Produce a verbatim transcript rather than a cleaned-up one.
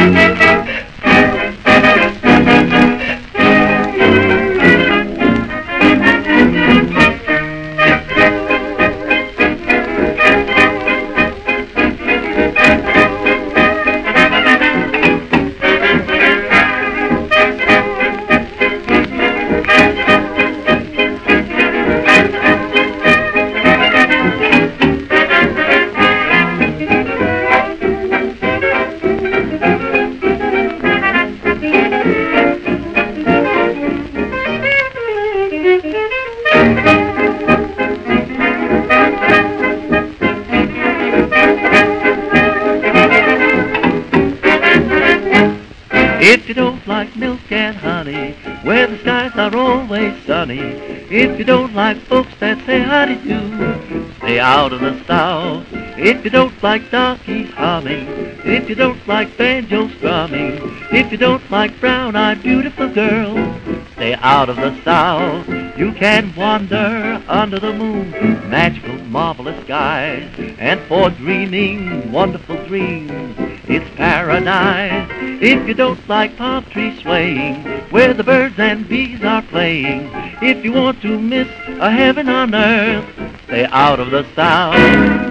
If you don't like milk and honey, where the skies are always sunny, if you don't like folks that say howdy-do, stay out of the South. If you don't like donkeys humming, if you don't like banjos strumming, if you don't like brown-eyed beautiful girls, stay out of the South. You can wander under the moon, magical, marvelous skies, and for dreaming wonderful dreams, it's paradise. If you don't like palm trees swaying, where the birds and bees are playing, if you want to miss a heaven on earth, stay out of the South.